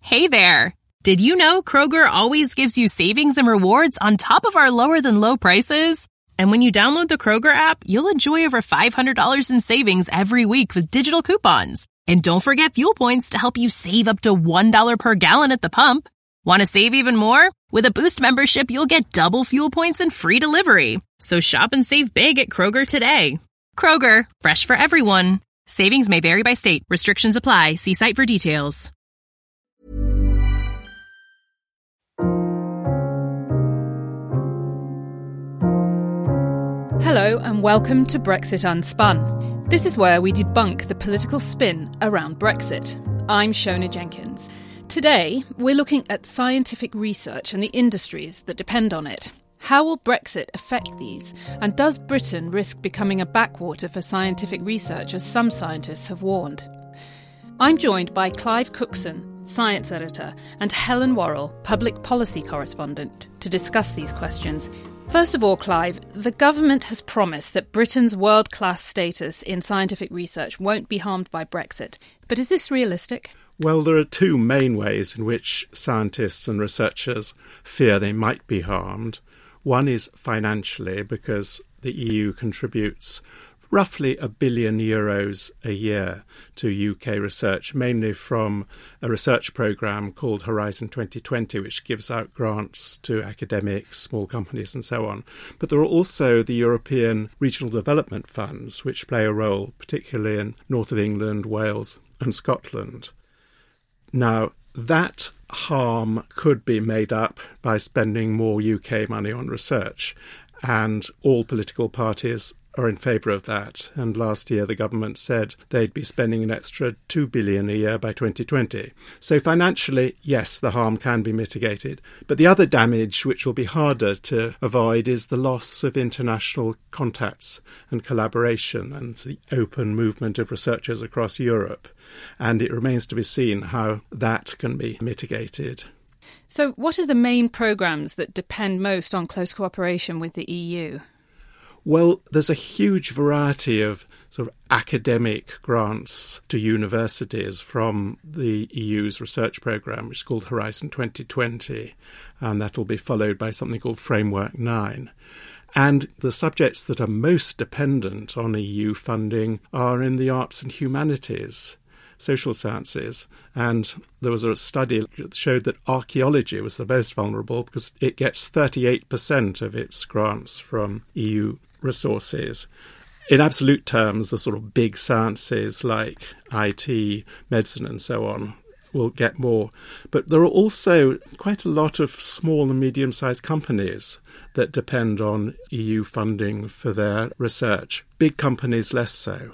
Hey there! Did you know Kroger always gives you savings and rewards on top of our lower-than-low prices? And when you download the Kroger app, you'll enjoy over $500 in savings every week with digital coupons. And don't forget fuel points to help you save up to $1 per gallon at the pump. Want to save even more? With a Boost membership, you'll get double fuel points and free delivery. So shop and save big at Kroger today. Kroger, fresh for everyone. Savings may vary by state. Restrictions apply. See site for details. Hello and welcome to Brexit Unspun. This is where we debunk the political spin around Brexit. I'm Shona Jenkins. Today, we're looking at scientific research and the industries that depend on it. How will Brexit affect these? And does Britain risk becoming a backwater for scientific research, as some scientists have warned? I'm joined by Clive Cookson, science editor, and Helen Worrell, public policy correspondent, to discuss these questions. First of all, Clive, the government has promised that Britain's world-class status in scientific research won't be harmed by Brexit. But is this realistic? Well, there are two main ways in which scientists and researchers fear they might be harmed. One is financially, because the EU contributes roughly €1 billion a year to UK research, mainly from a research programme called Horizon 2020, which gives out grants to academics, small companies and so on. But there are also the European Regional Development Funds, which play a role, particularly in north of England, Wales and Scotland. Now, that harm could be made up by spending more UK money on research, and all political parties are in favour of that. And last year the government said they'd be spending an extra $2 billion a year by 2020. So financially, yes, the harm can be mitigated. But the other damage, which will be harder to avoid, is the loss of international contacts and collaboration and the open movement of researchers across Europe. And it remains to be seen how that can be mitigated. So what are the main programmes that depend most on close cooperation with the EU? Well, there's a huge variety of sort of academic grants to universities from the EU's research programme, which is called Horizon 2020, and that will be followed by something called Framework 9. And the subjects that are most dependent on EU funding are in the arts and humanities, social sciences. And there was a study that showed that archaeology was the most vulnerable because it gets 38% of its grants from EU resources. In absolute terms, the sort of big sciences like IT, medicine and so on will get more. But there are also quite a lot of small and medium-sized companies that depend on EU funding for their research. Big companies less so.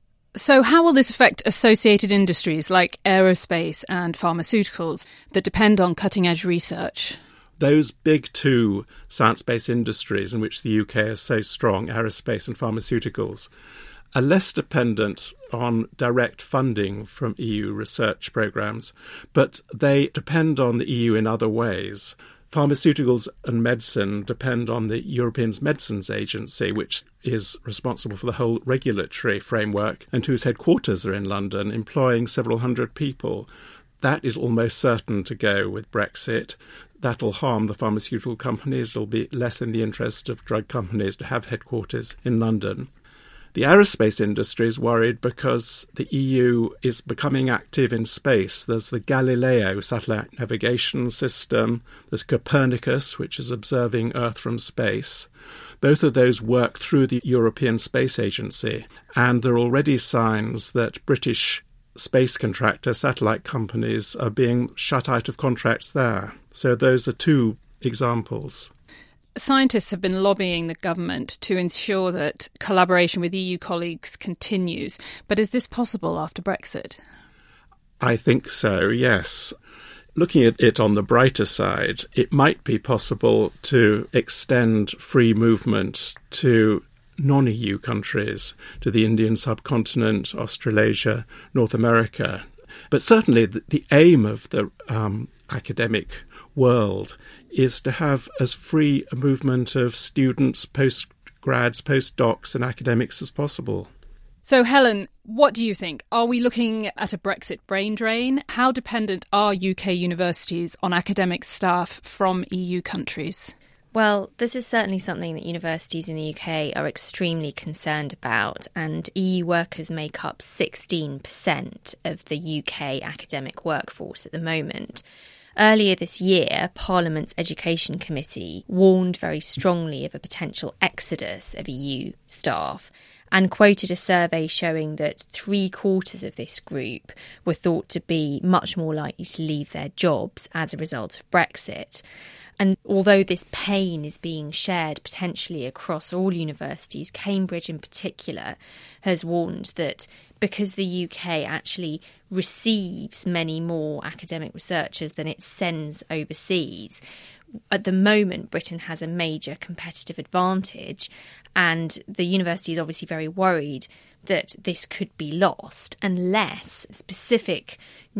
So how will this affect associated industries like aerospace and pharmaceuticals that depend on cutting-edge research? Those big two science-based industries in which the UK is so strong, aerospace and pharmaceuticals, are less dependent on direct funding from EU research programmes, but they depend on the EU in other ways. Pharmaceuticals and medicine depend on the European Medicines Agency, which is responsible for the whole regulatory framework and whose headquarters are in London, employing several hundred people. That is almost certain to go with Brexit. That'll harm the pharmaceutical companies. It'll be less in the interest of drug companies to have headquarters in London. The aerospace industry is worried because the EU is becoming active in space. There's the Galileo satellite navigation system. There's Copernicus, which is observing Earth from space. Both of those work through the European Space Agency. And there are already signs that British space contractor satellite companies are being shut out of contracts there. So those are two examples. Scientists have been lobbying the government to ensure that collaboration with EU colleagues continues. But is this possible after Brexit? I think so, yes. Looking at it on the brighter side, it might be possible to extend free movement to non-EU countries, to the Indian subcontinent, Australasia, North America. But certainly the aim of the academic world is to have as free a movement of students, postgrads, postdocs and academics as possible. So, Helen, what do you think? Are we looking at a Brexit brain drain? How dependent are UK universities on academic staff from EU countries? Well, this is certainly something that universities in the UK are extremely concerned about, and EU workers make up 16% of the UK academic workforce at the moment. Earlier this year, Parliament's Education Committee warned very strongly of a potential exodus of EU staff and quoted a survey showing that 3/4 of this group were thought to be much more likely to leave their jobs as a result of Brexit. And although this pain is being shared potentially across all universities, Cambridge in particular has warned that because the UK actually receives many more academic researchers than it sends overseas, at the moment Britain has a major competitive advantage, and the university is obviously very worried that this could be lost unless specific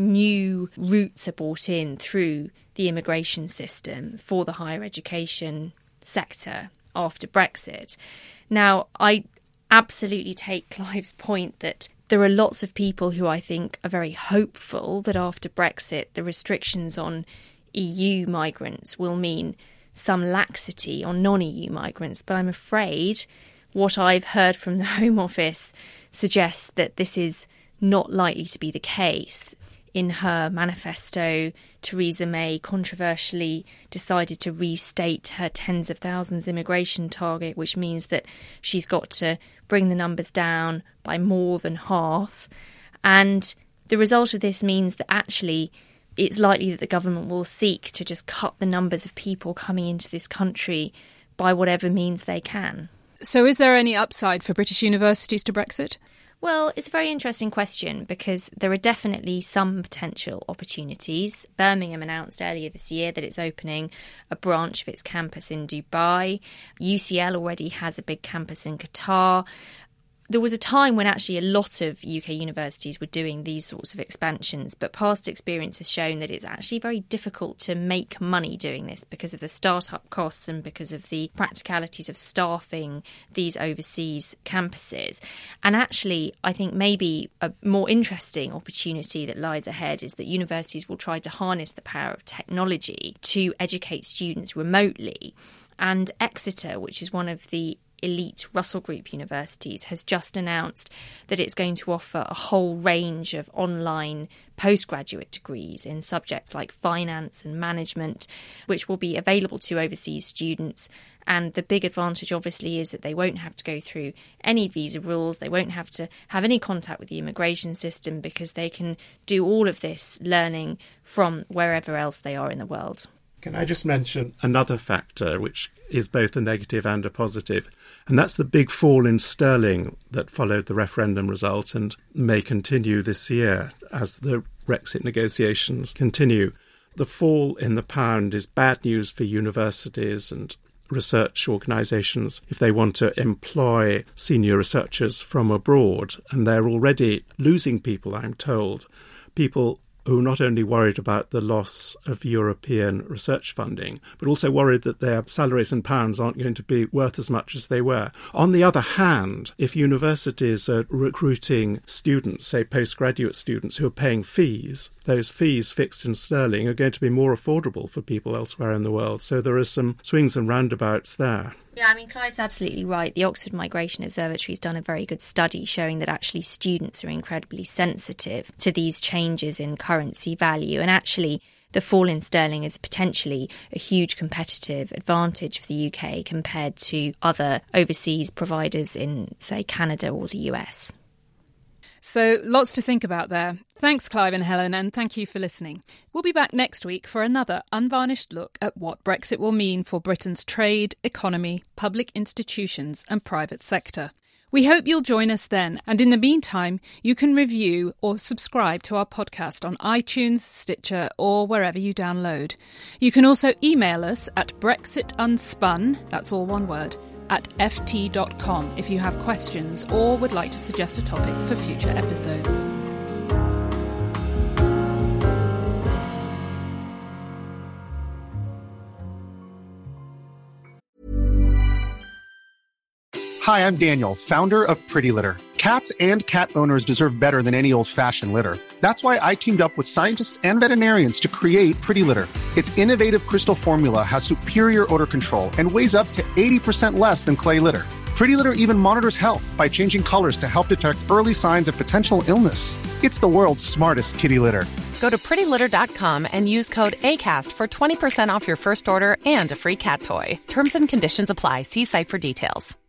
new routes are brought in through the immigration system for the higher education sector after Brexit. Now, I absolutely take Clive's point that there are lots of people who I think are very hopeful that after Brexit, the restrictions on EU migrants will mean some laxity on non-EU migrants. But I'm afraid what I've heard from the Home Office suggests that this is not likely to be the case. In her manifesto, Theresa May controversially decided to restate her tens of thousands immigration target, which means that she's got to bring the numbers down by more than half. And the result of this means that actually it's likely that the government will seek to just cut the numbers of people coming into this country by whatever means they can. So is there any upside for British universities to Brexit? Well, it's a very interesting question because there are definitely some potential opportunities. Birmingham announced earlier this year that it's opening a branch of its campus in Dubai. UCL already has a big campus in Qatar. There was a time when actually a lot of UK universities were doing these sorts of expansions, but past experience has shown that it's actually very difficult to make money doing this because of the startup costs and because of the practicalities of staffing these overseas campuses. And actually, I think maybe a more interesting opportunity that lies ahead is that universities will try to harness the power of technology to educate students remotely. And Exeter, which is one of the elite Russell Group universities, has just announced that it's going to offer a whole range of online postgraduate degrees in subjects like finance and management, which will be available to overseas students. And the big advantage, obviously, is that they won't have to go through any visa rules. They won't have to have any contact with the immigration system because they can do all of this learning from wherever else they are in the world. Can I just mention another factor which is both a negative and a positive, and that's the big fall in sterling that followed the referendum result and may continue this year as the Brexit negotiations continue. The fall in the pound is bad news for universities and research organisations if they want to employ senior researchers from abroad, and they're already losing people, I'm told, people who are not only worried about the loss of European research funding, but also worried that their salaries in pounds aren't going to be worth as much as they were. On the other hand, if universities are recruiting students, say postgraduate students, who are paying fees, those fees fixed in sterling are going to be more affordable for people elsewhere in the world. So there are some swings and roundabouts there. Yeah, I mean, Clive's absolutely right. The Oxford Migration Observatory has done a very good study showing that actually students are incredibly sensitive to these changes in currency value. And actually, the fall in sterling is potentially a huge competitive advantage for the UK compared to other overseas providers in, say, Canada or the US. So lots to think about there. Thanks, Clive and Helen, and thank you for listening. We'll be back next week for another unvarnished look at what Brexit will mean for Britain's trade, economy, public institutions and private sector. We hope you'll join us then, and in the meantime, you can review or subscribe to our podcast on iTunes, Stitcher or wherever you download. You can also email us at brexitunspun, that's all one word, at ft.com if you have questions or would like to suggest a topic for future episodes. Hi, I'm Daniel, founder of Pretty Litter. Cats and cat owners deserve better than any old-fashioned litter. That's why I teamed up with scientists and veterinarians to create Pretty Litter. Its innovative crystal formula has superior odor control and weighs up to 80% less than clay litter. Pretty Litter even monitors health by changing colors to help detect early signs of potential illness. It's the world's smartest kitty litter. Go to prettylitter.com and use code ACAST for 20% off your first order and a free cat toy. Terms and conditions apply. See site for details.